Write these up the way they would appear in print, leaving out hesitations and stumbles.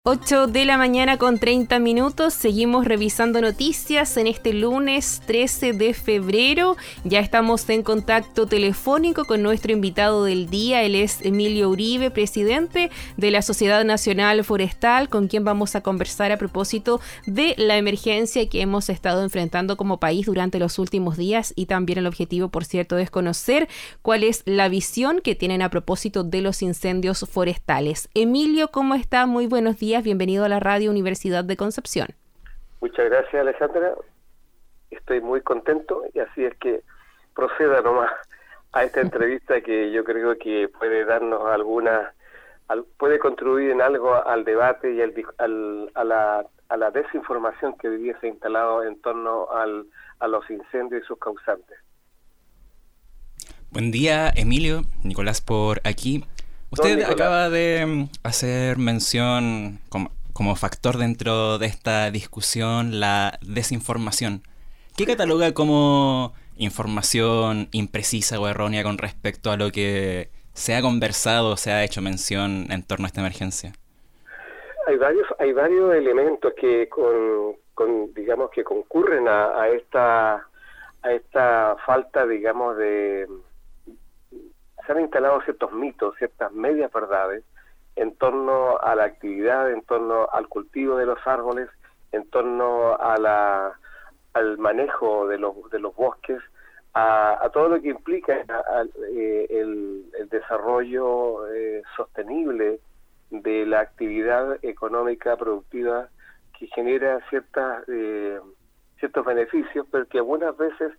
8 de la mañana con 30 minutos, seguimos revisando noticias en este lunes 13 de febrero. Ya estamos en contacto telefónico con nuestro invitado del día. Él es Emilio Uribe, presidente de la Sociedad Nacional Forestal, con quien vamos a conversar a propósito de la emergencia que hemos estado enfrentando como país durante los últimos días, y también el objetivo, por cierto, es conocer cuál es la visión que tienen a propósito de los incendios forestales. Emilio, ¿cómo está? Muy buenos días. Bienvenido a la Radio Universidad de Concepción. Muchas gracias, Alejandra. Estoy muy contento y así es que proceda nomás a esta entrevista que yo creo que puede darnos puede contribuir en algo al debate y a la desinformación que hoy día se ha instalado en torno a los incendios y sus causantes. Buen día, Emilio. Nicolás por aquí. Usted acaba de hacer mención como factor dentro de esta discusión la desinformación. ¿Qué cataloga como información imprecisa o errónea con respecto a lo que se ha conversado, se ha hecho mención en torno a esta emergencia? Hay varios elementos que digamos que concurren a esta falta, digamos, de... Se han instalado ciertos mitos, ciertas medias verdades en torno a la actividad, en torno al cultivo de los árboles, en torno al manejo de los bosques, a todo lo que implica el desarrollo sostenible de la actividad económica productiva que genera ciertos beneficios, pero que algunas veces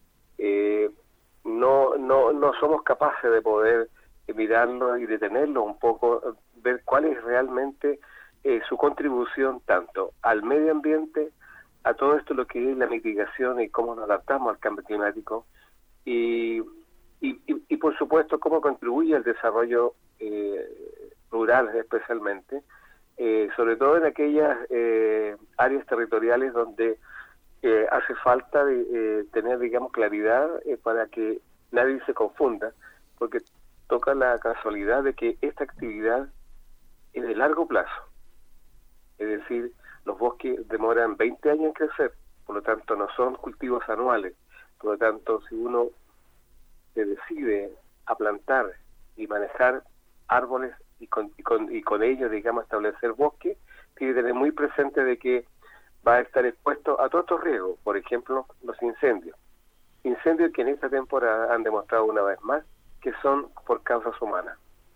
no somos capaces de poder mirarlo y detenerlo un poco, ver cuál es realmente su contribución tanto al medio ambiente, a todo esto lo que es la mitigación y cómo nos adaptamos al cambio climático y por supuesto cómo contribuye al desarrollo rural especialmente, sobre todo en aquellas áreas territoriales donde hace falta tener, digamos, claridad para que nadie se confunda, porque toca la casualidad de que esta actividad es de largo plazo. Es decir, los bosques demoran 20 años en crecer, por lo tanto no son cultivos anuales. Por lo tanto, si uno se decide a plantar y manejar árboles y con ellos, digamos, establecer bosques, tiene que tener muy presente de que va a estar expuesto a todos estos riesgos, por ejemplo, los incendios. Incendios que en esta temporada han demostrado una vez más que son por causas humanas.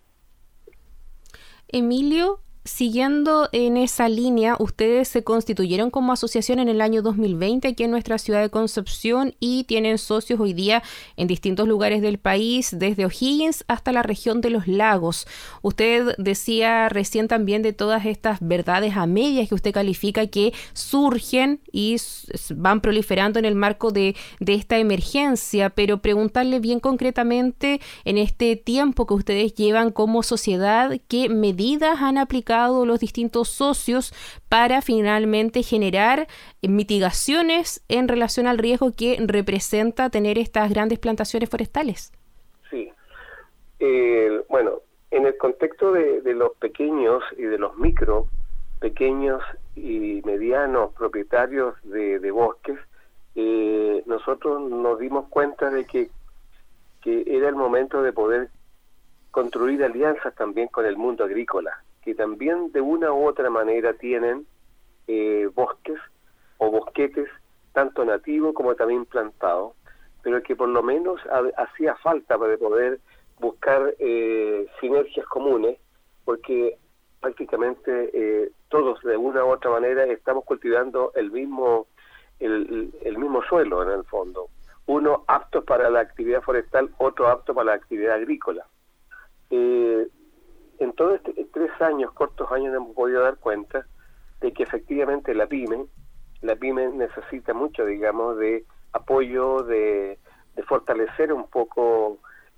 Emilio, siguiendo en esa línea, ustedes se constituyeron como asociación en el año 2020 aquí en nuestra ciudad de Concepción y tienen socios hoy día en distintos lugares del país, desde O'Higgins hasta la región de los lagos. Usted decía recién también de todas estas verdades a medias que usted califica que surgen y van proliferando en el marco de esta emergencia, pero preguntarle bien concretamente en este tiempo que ustedes llevan como sociedad, ¿qué medidas han aplicado los distintos socios para finalmente generar mitigaciones en relación al riesgo que representa tener estas grandes plantaciones forestales? Sí. Bueno, en el contexto de los pequeños y de los pequeños y medianos propietarios de bosques, nosotros nos dimos cuenta de que era el momento de poder construir alianzas también con el mundo agrícola, que también de una u otra manera tienen bosques o bosquetes, tanto nativos como también plantados, pero que por lo menos hacía falta para poder buscar sinergias comunes, porque prácticamente todos de una u otra manera estamos cultivando el mismo suelo en el fondo. Uno apto para la actividad forestal, otro apto para la actividad agrícola. En todos estos 3 años, cortos años, hemos podido dar cuenta de que efectivamente la pyme necesita mucho, digamos, de apoyo, de fortalecer un poco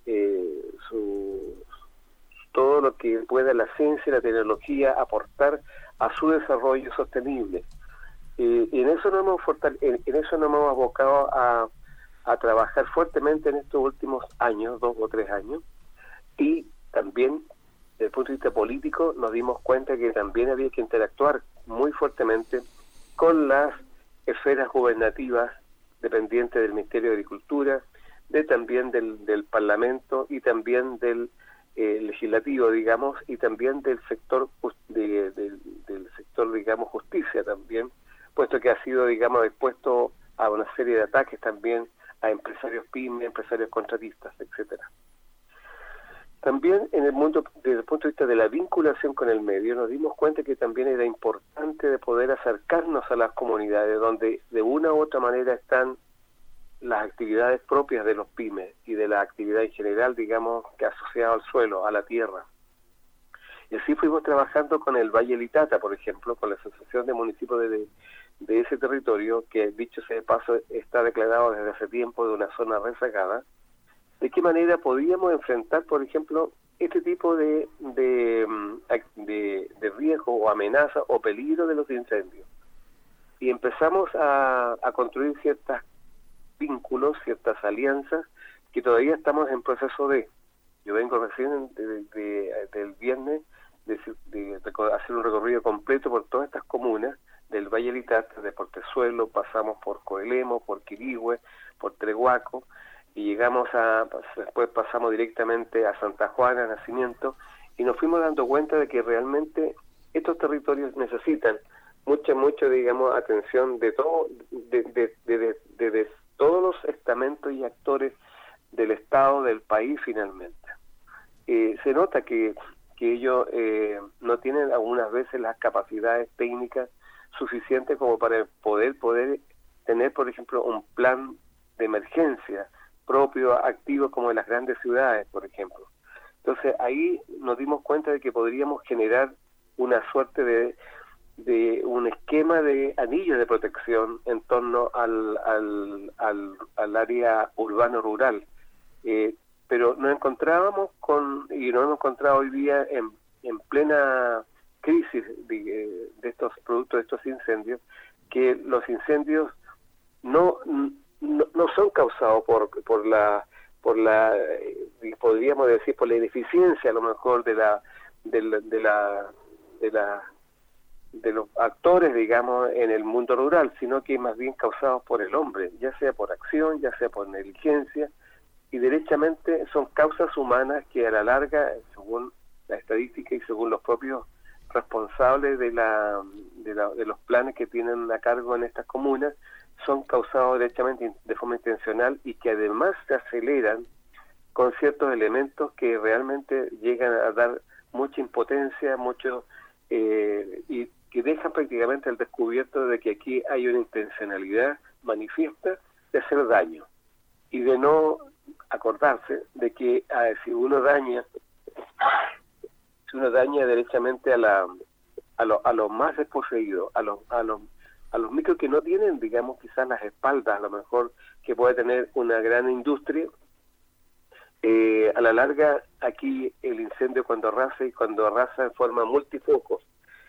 todo lo que pueda la ciencia y la tecnología aportar a su desarrollo sostenible. Y en eso nos hemos abocado a trabajar fuertemente en estos últimos años, 2 o 3 años, y también desde el punto de vista político, nos dimos cuenta que también había que interactuar muy fuertemente con las esferas gubernativas dependientes del Ministerio de Agricultura, también del Parlamento y también del legislativo, digamos, y también del sector del sector, digamos, justicia también, puesto que ha sido, digamos, expuesto a una serie de ataques también a empresarios pymes, empresarios contratistas, etcétera. También en el mundo, desde el punto de vista de la vinculación con el medio, nos dimos cuenta que también era importante de poder acercarnos a las comunidades donde de una u otra manera están las actividades propias de los pymes y de la actividad en general, digamos, que asociada al suelo, a la tierra. Y así fuimos trabajando con el Valle Litata, por ejemplo, con la Asociación de Municipios de ese territorio, que dicho sea de paso está declarado desde hace tiempo de una zona rezagada. ¿De qué manera podíamos enfrentar, por ejemplo, este tipo de riesgo o amenaza o peligro de los incendios? Y empezamos a construir ciertos vínculos, ciertas alianzas, que todavía estamos en proceso de... Yo vengo recién del viernes de hacer un recorrido completo por todas estas comunas del Valle Litata, de Portezuelo, pasamos por Coelemo, por Quirihue, por Trehuaco, y llegamos después pasamos directamente a Santa Juana, Nacimiento, y nos fuimos dando cuenta de que realmente estos territorios necesitan mucha, digamos, atención de todo, de todos los estamentos y actores del Estado, del país, finalmente. Se nota que ellos no tienen algunas veces las capacidades técnicas suficientes como para poder tener, por ejemplo, un plan de emergencia propio, activo, como en las grandes ciudades, por ejemplo. Entonces ahí nos dimos cuenta de que podríamos generar una suerte de un esquema de anillos de protección en torno al área urbano-rural. Pero nos encontrábamos y nos hemos encontrado hoy día en plena crisis de estos productos, de estos incendios, que los incendios no son causados por la podríamos decir por la ineficiencia a lo mejor de los actores, digamos, en el mundo rural, sino que más bien causados por el hombre, ya sea por acción, ya sea por negligencia, y derechamente son causas humanas que a la larga, según la estadística y según los propios responsables de los planes que tienen a cargo en estas comunas, son causados derechamente de forma intencional y que además se aceleran con ciertos elementos que realmente llegan a dar mucha impotencia, y que dejan prácticamente al descubierto de que aquí hay una intencionalidad manifiesta de hacer daño y de no acordarse de que si uno daña derechamente a los más desposeídos, a los micros que no tienen, digamos, quizás las espaldas, a lo mejor que puede tener una gran industria, a la larga aquí el incendio cuando arrasa en forma multifocos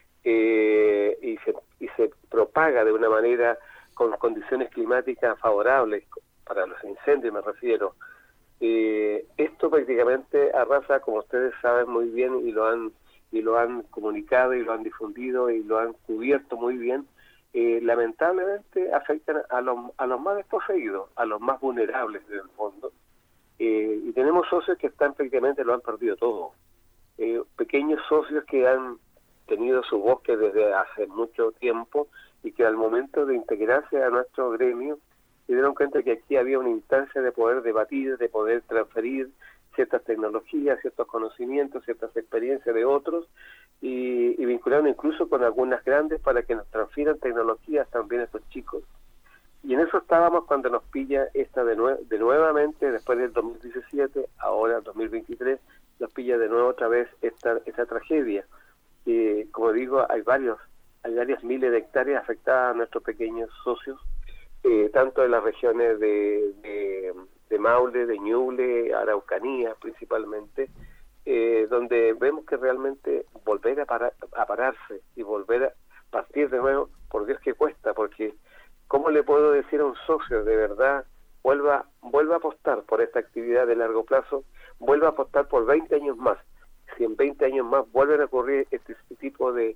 y se propaga de una manera con condiciones climáticas favorables para los incendios, me refiero. Esto prácticamente arrasa, como ustedes saben muy bien, y lo han comunicado y lo han difundido y lo han cubierto muy bien. Lamentablemente afectan a los más desposeídos, a los más vulnerables en el fondo, y tenemos socios que prácticamente lo han perdido todo, pequeños socios que han tenido su bosque desde hace mucho tiempo y que al momento de integrarse a nuestro gremio se dieron cuenta que aquí había una instancia de poder debatir, de poder transferir ciertas tecnologías, ciertos conocimientos, ciertas experiencias de otros, y vincularon incluso con algunas grandes para que nos transfieran tecnologías también a estos chicos. Y en eso estábamos cuando nos pilla esta de nuevamente, después del 2017, ahora 2023, nos pilla de nuevo otra vez esta tragedia. Como digo, hay varias miles de hectáreas afectadas a nuestros pequeños socios, tanto en las regiones de Maule, de Ñuble, Araucanía principalmente, donde vemos que realmente volver a pararse y volver a partir de nuevo, por Dios que cuesta, porque ¿cómo le puedo decir a un socio de verdad, vuelva a apostar por esta actividad de largo plazo, vuelva a apostar por 20 años más, si en 20 años más vuelven a ocurrir este tipo de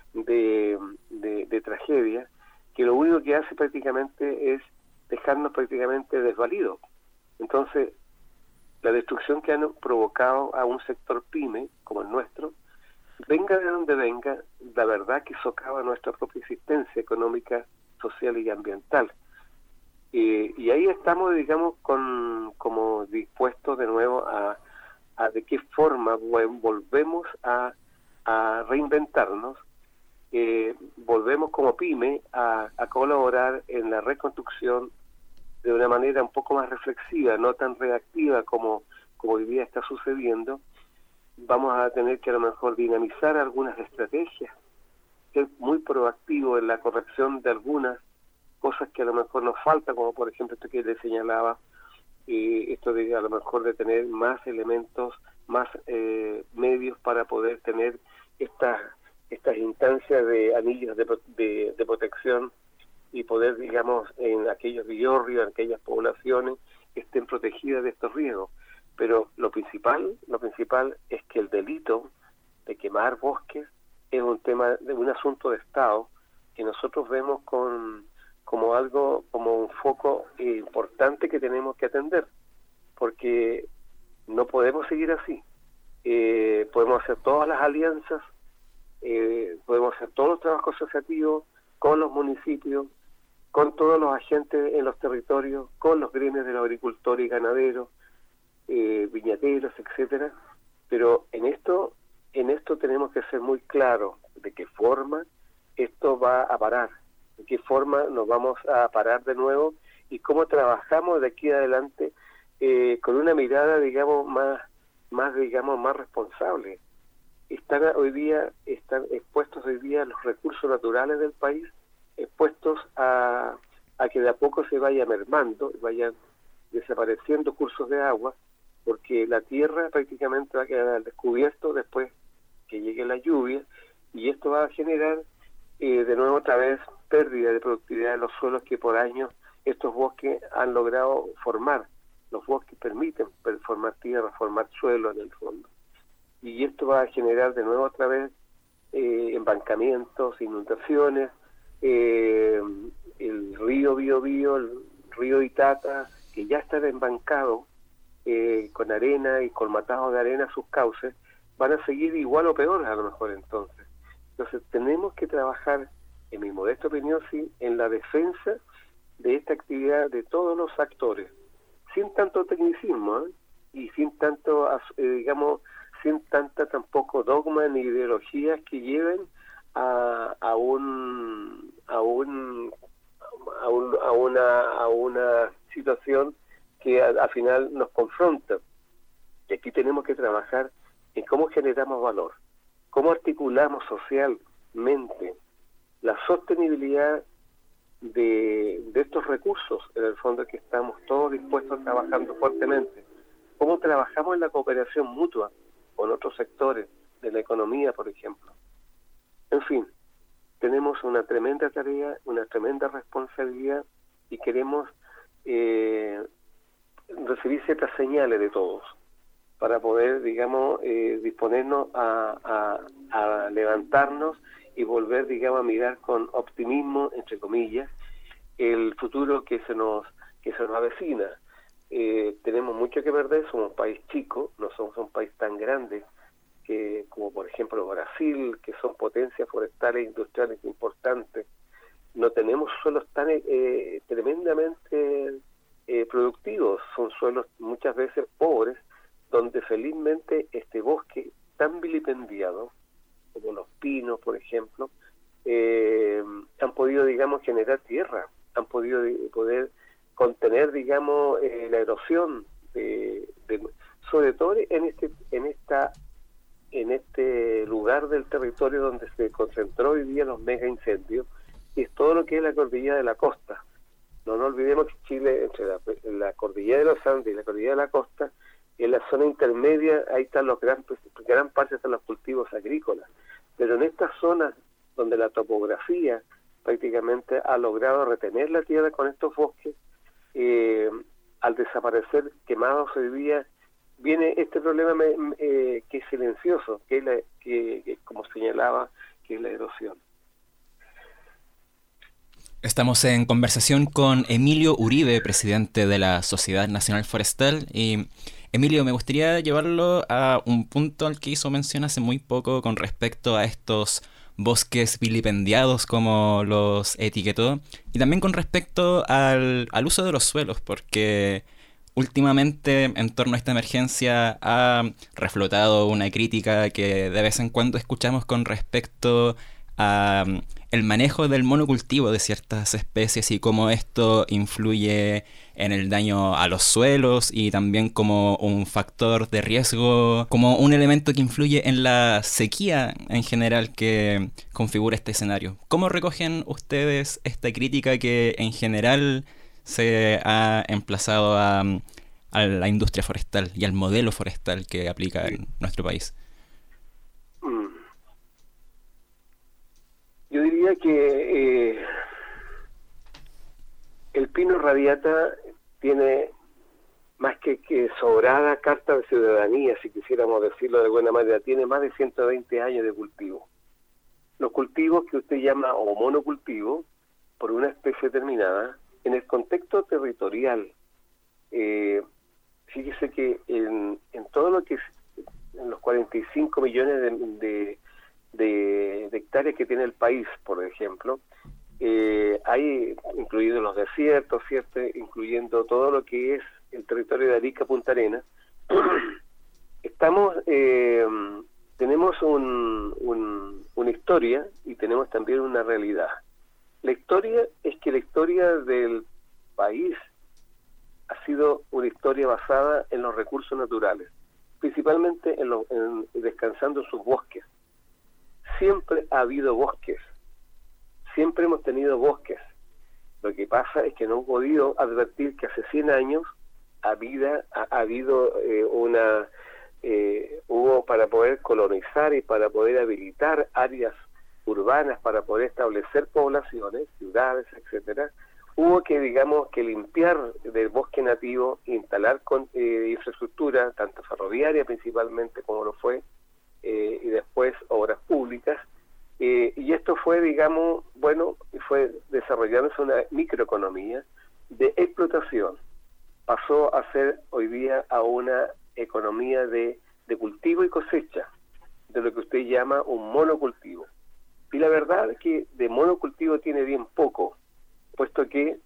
tragedia, que lo único que hace prácticamente es dejarnos prácticamente desvalidos. Entonces, la destrucción que han provocado a un sector pyme, como el nuestro, venga de donde venga, la verdad que socava nuestra propia existencia económica, social y ambiental. Y ahí estamos, digamos, como dispuestos de nuevo a de qué forma volvemos a reinventarnos, volvemos como pyme a colaborar en la reconstrucción de una manera un poco más reflexiva, no tan reactiva como hoy día está sucediendo. Vamos a tener que a lo mejor dinamizar algunas estrategias, ser muy proactivo en la corrección de algunas cosas que a lo mejor nos falta, como por ejemplo esto que le señalaba, esto de a lo mejor de tener más elementos, más medios para poder tener estas instancias de anillos de protección y poder, digamos, en aquellos villorrios, en aquellas poblaciones, estén protegidas de estos riesgos. Pero lo principal es que el delito de quemar bosques es un tema, de un asunto de Estado que nosotros vemos como algo, como un foco importante que tenemos que atender, porque no podemos seguir así. Podemos hacer todas las alianzas, podemos hacer todos los trabajos asociativos con los municipios, con todos los agentes en los territorios, con los gremios de los agricultores y ganaderos, viñateros, etcétera, pero en esto tenemos que ser muy claros de qué forma esto va a parar, de qué forma nos vamos a parar de nuevo y cómo trabajamos de aquí adelante con una mirada, digamos, más responsable. Están expuestos hoy día los recursos naturales del país, expuestos a que de a poco se vaya mermando, vayan desapareciendo cursos de agua, porque la tierra prácticamente va a quedar al descubierto después que llegue la lluvia, y esto va a generar de nuevo otra vez pérdida de productividad de los suelos que por años estos bosques han logrado formar. Los bosques permiten formar tierra, formar suelo en el fondo. Y esto va a generar de nuevo otra vez embancamientos, inundaciones, el río Biobío, el río Itata, que ya está embancado con arena y colmatados de arena sus cauces, van a seguir igual o peor a lo mejor entonces. Entonces tenemos que trabajar, en mi modesta opinión, sí, en la defensa de esta actividad de todos los actores, sin tanto tecnicismo, y sin tanto, sin tanta tampoco dogma ni ideologías que lleven a una situación que al final nos confronta. Y aquí tenemos que trabajar en cómo generamos valor, cómo articulamos socialmente la sostenibilidad de estos recursos, en el fondo, que estamos todos dispuestos trabajando fuertemente, cómo trabajamos en la cooperación mutua con otros sectores de la economía, por ejemplo. En fin, tenemos una tremenda tarea, una tremenda responsabilidad, y queremos recibir ciertas señales de todos para poder, digamos, disponernos a levantarnos y volver, digamos, a mirar con optimismo, entre comillas, el futuro que se nos avecina. Tenemos mucho que perder, somos un país chico, no somos un país tan grande como por ejemplo Brasil, que son potencias forestales e industriales importantes. No tenemos suelos tan tremendamente productivos, son suelos muchas veces pobres, donde felizmente este bosque tan vilipendiado, como los pinos, por ejemplo, han podido, digamos, generar tierra, han podido poder contener, digamos, la erosión, sobre todo en este lugar del territorio donde se concentró hoy día los mega incendios, y es todo lo que es la cordillera de la costa. No nos olvidemos que Chile, entre la cordillera de los Andes y la cordillera de la costa, en la zona intermedia, ahí están gran parte están los cultivos agrícolas, pero en estas zonas donde la topografía prácticamente ha logrado retener la tierra con estos bosques, al desaparecer quemados hoy día viene este problema que es silencioso, que como señalaba, que es la erosión. Estamos en conversación con Emilio Uribe, presidente de la Sociedad Nacional Forestal. Y Emilio, me gustaría llevarlo a un punto al que hizo mención hace muy poco con respecto a estos bosques vilipendiados, como los etiquetó, y también con respecto al uso de los suelos, porque últimamente en torno a esta emergencia ha reflotado una crítica que de vez en cuando escuchamos con respecto a el manejo del monocultivo de ciertas especies y cómo esto influye en el daño a los suelos y también como un factor de riesgo, como un elemento que influye en la sequía en general que configura este escenario. ¿Cómo recogen ustedes esta crítica que en general se ha emplazado a la industria forestal y al modelo forestal que aplica en nuestro país? Yo diría que el pino radiata tiene más que sobrada carta de ciudadanía, si quisiéramos decirlo de alguna manera, tiene más de 120 años de cultivo. Los cultivos que usted llama o monocultivo, por una especie determinada, en el contexto territorial, fíjese que en todo lo que es, en los 45 millones de hectáreas que tiene el país, por ejemplo, hay incluidos los desiertos, ¿cierto? Incluyendo todo lo que es el territorio de Arica, Punta Arenas. Tenemos una historia y tenemos también una realidad. La historia es que la historia del país ha sido una historia basada en los recursos naturales, principalmente en descansando en sus bosques. Siempre ha habido bosques, siempre hemos tenido bosques. Lo que pasa es que no hemos podido advertir que hace 100 años hubo para poder colonizar y para poder habilitar áreas urbanas, para poder establecer poblaciones, ciudades, etcétera, hubo que limpiar del bosque nativo, instalar infraestructura, tanto ferroviaria principalmente como lo fue, y después obras públicas, y esto fue, fue desarrollándose una microeconomía de explotación. Pasó a ser hoy día a una economía de cultivo y cosecha, de lo que usted llama un monocultivo. Y la verdad es que de monocultivo tiene bien poco, puesto que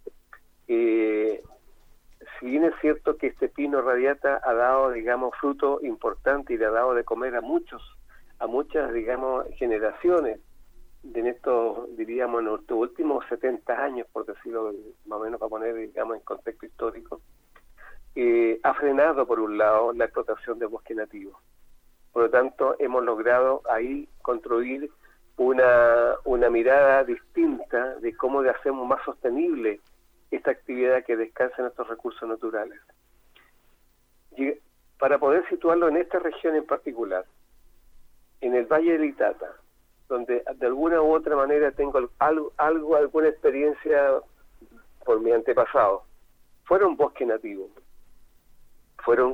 si bien es cierto que este pino radiata ha dado, fruto importante y le ha dado de comer a muchas, generaciones en estos, en los últimos 70 años, por decirlo más o menos para poner, en contexto histórico, ha frenado, por un lado, la explotación de bosque nativo. Por lo tanto, hemos logrado ahí construir una mirada distinta de cómo hacemos más sostenible esta actividad que descansa en estos recursos naturales. Y para poder situarlo en esta región en particular, en el Valle del Itata, donde de alguna u otra manera tengo alguna experiencia por mi antepasado, fueron bosques nativos. Fueron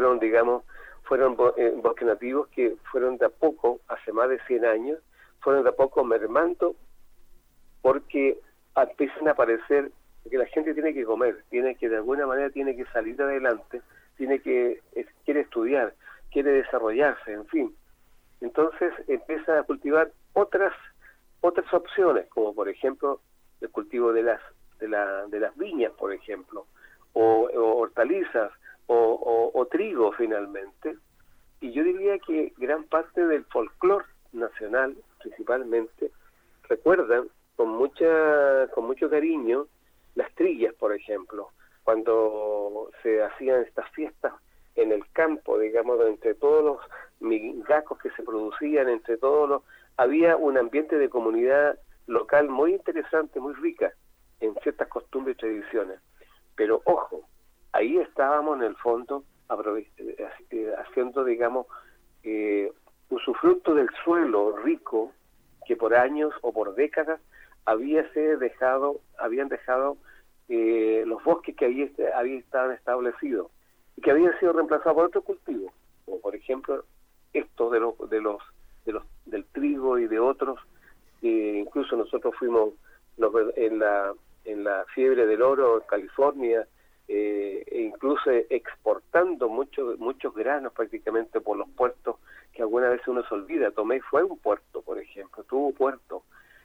bosques nativos que fueron de a poco, hace más de 100 años, fueron de a poco mermando, porque empiezan a aparecer que la gente tiene que comer, de alguna manera tiene que salir adelante, quiere estudiar, quiere desarrollarse, en fin. Entonces empieza a cultivar otras opciones, como por ejemplo el cultivo de las viñas, por ejemplo, o hortalizas, o trigo finalmente. Y yo diría que gran parte del folclore nacional, principalmente, recuerdan con mucho cariño las trillas, por ejemplo, cuando se hacían estas fiestas en el campo, entre todos los migacos que se producían, había un ambiente de comunidad local muy interesante, muy rica en ciertas costumbres y tradiciones. Pero ojo, ahí estábamos en el fondo haciendo, usufructo del suelo rico que por años o por décadas habían dejado los bosques que ahí estaban establecidos. y que habían sido reemplazados por otros cultivos, como por ejemplo estos del trigo y de otros. Incluso nosotros fuimos en la fiebre del oro en California, e incluso exportando muchos granos prácticamente por los puertos, que algunas veces uno se olvida. Tomé fue un puerto, por ejemplo, tuvo puerto,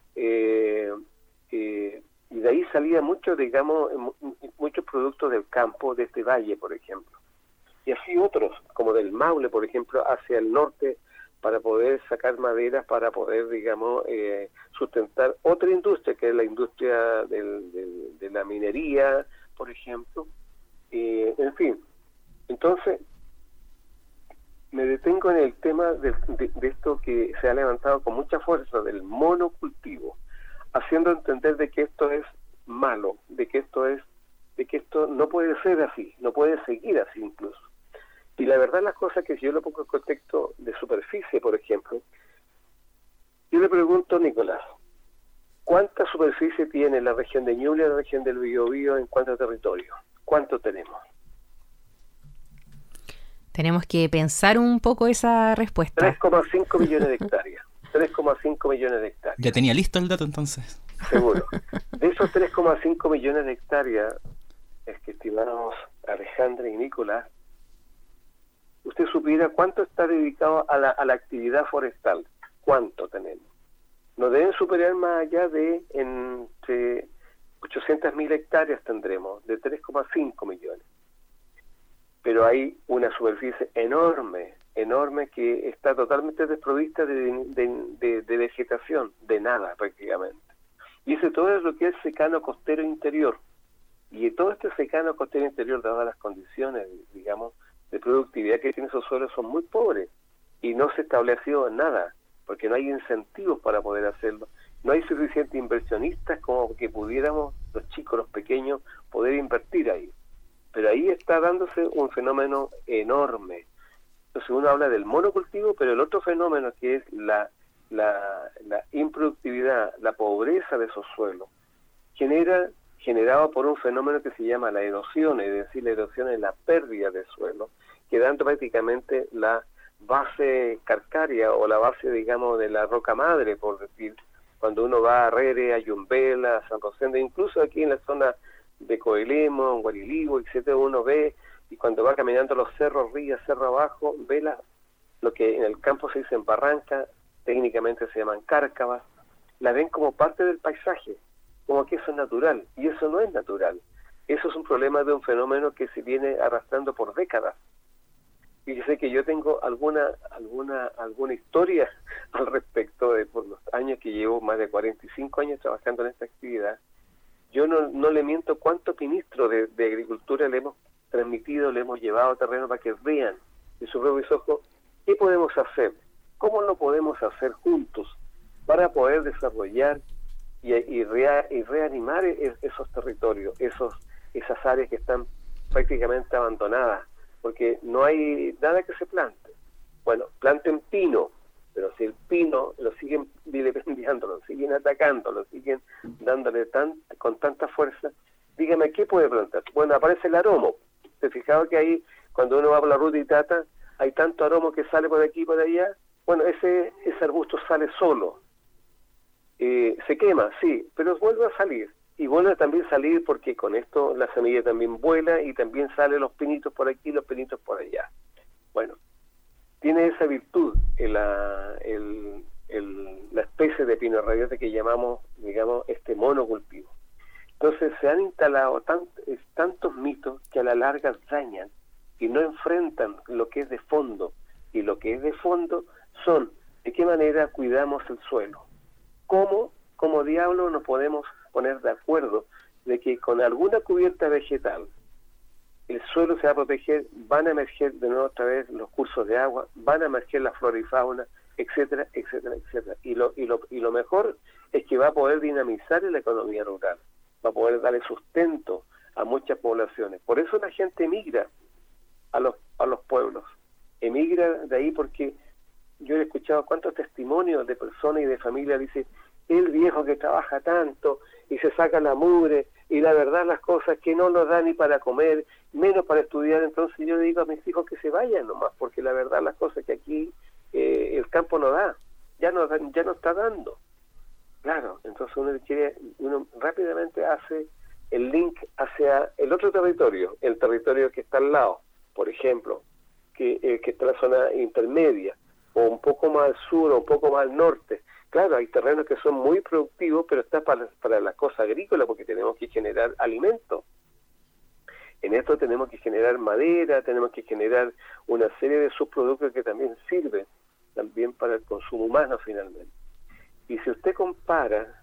y de ahí salía muchos productos del campo, de este valle, por ejemplo, y así otros, como del Maule, por ejemplo, hacia el norte, para poder sacar maderas, para poder, sustentar otra industria, que es la industria de la minería, por ejemplo. En fin, entonces me detengo en el tema de esto que se ha levantado con mucha fuerza, del monocultivo, haciendo entender de que esto es malo, de que esto no puede ser así, no puede seguir así incluso. Y la verdad, las cosas que si yo lo pongo en contexto de superficie, por ejemplo, yo le pregunto a Nicolás, ¿cuánta superficie tiene la región de Ñuble y la región del Biobío en cuanto a territorio? ¿Cuánto tenemos? Tenemos que pensar un poco esa respuesta. 3,5 millones de hectáreas. 3,5 millones de hectáreas. Ya tenía listo el dato entonces. Seguro. De esos 3,5 millones de hectáreas, estimados Alejandra y Nicolás, usted supiera cuánto está dedicado a la actividad forestal. ¿Cuánto tenemos? No deben superar más allá de entre 800.000 hectáreas tendremos, de 3,5 millones. Pero hay una superficie enorme que está totalmente desprovista de vegetación, de nada prácticamente. Y ese todo es lo que es secano costero interior. Y todo este secano costero interior, dadas las condiciones, de productividad que tienen esos suelos, son muy pobres. Y no se estableció nada, porque no hay incentivos para poder hacerlo. No hay suficientes inversionistas como que pudiéramos, los chicos, los pequeños, poder invertir ahí. Pero ahí está dándose un fenómeno enorme. Entonces uno habla del monocultivo, pero el otro fenómeno, que es la improductividad, la pobreza de esos suelos, generado por un fenómeno que se llama la erosión, es decir, la erosión es la pérdida de suelo, quedando prácticamente la base calcárea o la base, de la roca madre, por decir, cuando uno va a Rere, a Yumbela, a San Rosendo, incluso aquí en la zona de Coelemo, en Guarilivo, etcétera, uno ve, y cuando va caminando los cerros arriba, cerro abajo, ve lo que en el campo se dice en barranca, técnicamente se llaman cárcavas, la ven como parte del paisaje, como que eso es natural, y eso no es natural. Eso es un problema de un fenómeno que se viene arrastrando por décadas. Y yo sé que yo tengo alguna historia al respecto por los años que llevo, más de 45 años trabajando en esta actividad. Yo no le miento cuántos ministros de Agricultura le hemos transmitido, le hemos llevado a terreno para que vean de sus propios ojos qué podemos hacer, cómo lo podemos hacer juntos para poder desarrollar y reanimar esos territorios, esas áreas que están prácticamente abandonadas, porque no hay nada que se plante. Bueno, planten pino, pero si el pino lo siguen vilipendiando, lo siguen atacando, lo siguen dándole con tanta fuerza, dígame, ¿qué puede plantar? Bueno, aparece el aromo. ¿Te has fijado que ahí, cuando uno va por la ruta Itata, hay tanto aromo que sale por aquí y por allá? Bueno, ese arbusto sale solo. Se quema, sí, pero vuelve a salir. Y vuelve a también salir porque con esto la semilla también vuela y también salen los pinitos por aquí y los pinitos por allá. Bueno, tiene esa virtud la especie de pino rabiote que llamamos, este monocultivo. Entonces se han instalado tantos mitos que a la larga dañan y no enfrentan lo que es de fondo. Y lo que es de fondo son de qué manera cuidamos el suelo. ¿Cómo, como diablo, nos podemos poner de acuerdo de que con alguna cubierta vegetal el suelo se va a proteger, van a emerger de nuevo otra vez los cursos de agua, van a emerger la flora y fauna, etcétera, etcétera, etcétera. Y lo mejor es que va a poder dinamizar la economía rural, va a poder darle sustento a muchas poblaciones. Por eso la gente emigra a los pueblos, emigra de ahí porque yo he escuchado cuántos testimonios de personas y de familias dicen, el viejo que trabaja tanto y se saca la mugre y la verdad las cosas que no nos da ni para comer, menos para estudiar. Entonces yo le digo a mis hijos que se vayan nomás, porque la verdad las cosas que aquí el campo no da, ya no está dando. Claro, entonces uno rápidamente hace el link hacia el otro territorio, el territorio que está al lado, por ejemplo, que está en la zona intermedia, o un poco más al sur, o un poco más al norte. Claro, hay terrenos que son muy productivos, pero está para la cosa agrícola, porque tenemos que generar alimentos. En esto tenemos que generar madera, tenemos que generar una serie de subproductos que también sirven también para el consumo humano finalmente. Y si usted compara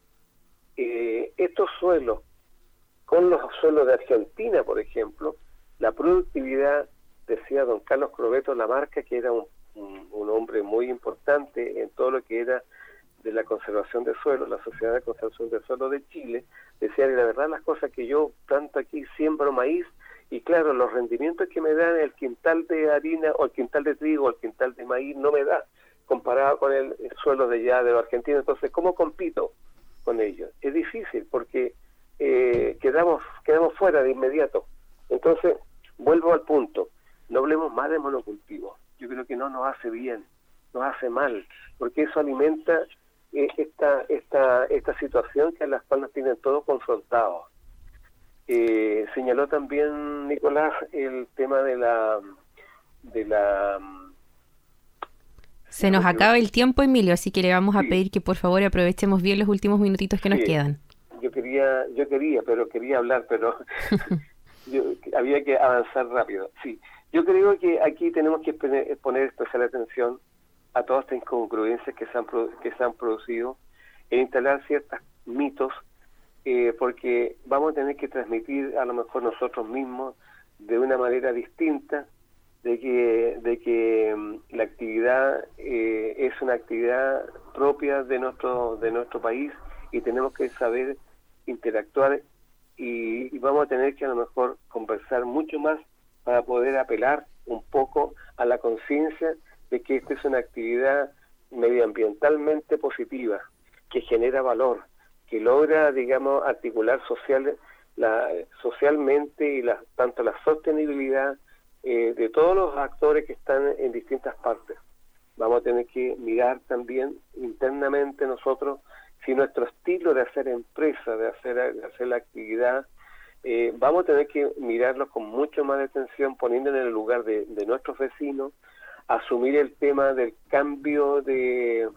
estos suelos con los suelos de Argentina, por ejemplo, la productividad, decía don Carlos Crobeto Lamarca, que era un hombre muy importante en todo lo que era de la conservación de suelo, la Sociedad de Conservación del Suelo de Chile, decía que la verdad las cosas que yo planto aquí, siembro maíz, y claro, los rendimientos que me dan el quintal de harina, o el quintal de trigo, o el quintal de maíz, no me da, comparado con el suelo de allá de los argentinos. Entonces, ¿cómo compito con ellos? Es difícil, porque quedamos fuera de inmediato. Entonces, vuelvo al punto, no hablemos más de monocultivo. Yo creo que no nos hace bien, nos hace mal, porque eso alimenta esta situación que a las cuales nos tienen todos confrontados. Señaló también Nicolás el tema de la se nos acaba el tiempo, Emilio, así que le vamos a pedir que por favor aprovechemos bien los últimos minutitos que nos quedan. Yo quería hablar, pero había que avanzar rápido. Sí, yo creo que aquí tenemos que poner especial atención a todas estas incongruencias que se han producido, e instalar ciertos mitos, porque vamos a tener que transmitir a lo mejor nosotros mismos de una manera distinta de que la actividad es una actividad propia de nuestro país, y tenemos que saber interactuar, y vamos a tener que a lo mejor conversar mucho más para poder apelar un poco a la conciencia de que esta es una actividad medioambientalmente positiva, que genera valor, que logra, digamos, articular socialmente y tanto la sostenibilidad de todos los actores que están en distintas partes. Vamos a tener que mirar también internamente nosotros si nuestro estilo de hacer empresa, de hacer la actividad, vamos a tener que mirarlo con mucho más atención, poniendo en el lugar de nuestros vecinos, asumir el tema del cambio de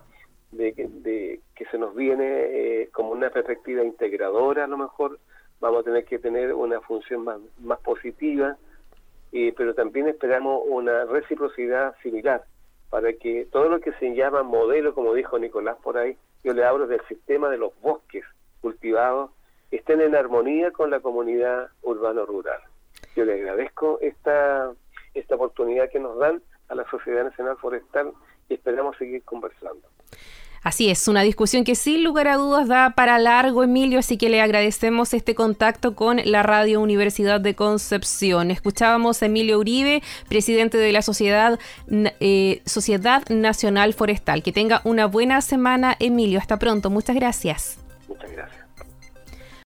que se nos viene como una perspectiva integradora. A lo mejor vamos a tener que tener una función más positiva, pero también esperamos una reciprocidad similar, para que todo lo que se llama modelo, como dijo Nicolás por ahí, yo le hablo del sistema de los bosques cultivados, estén en armonía con la comunidad urbano-rural. Yo le agradezco esta oportunidad que nos dan a la Sociedad Nacional Forestal, y esperamos seguir conversando. Así es, una discusión que sin lugar a dudas da para largo, Emilio, así que le agradecemos este contacto con la Radio Universidad de Concepción. Escuchábamos a Emilio Uribe, presidente de la Sociedad Nacional Forestal. Que tenga una buena semana, Emilio. Hasta pronto. Muchas gracias. Muchas gracias.